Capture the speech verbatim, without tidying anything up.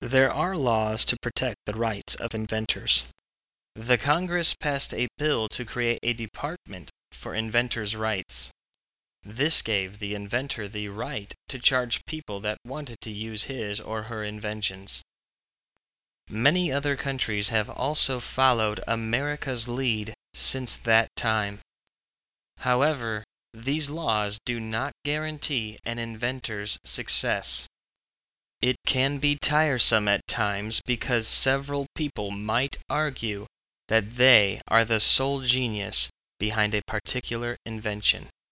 There are laws to protect the rights of inventors. The Congress passed a bill to create a department for inventors' rights. This gave the inventor the right to charge people that wanted to use his or her inventions. Many other countries have also followed America's lead since that time. However, these laws do not guarantee an inventor's success. It can be tiresome at times because several people might argue that they are the sole genius behind a particular invention.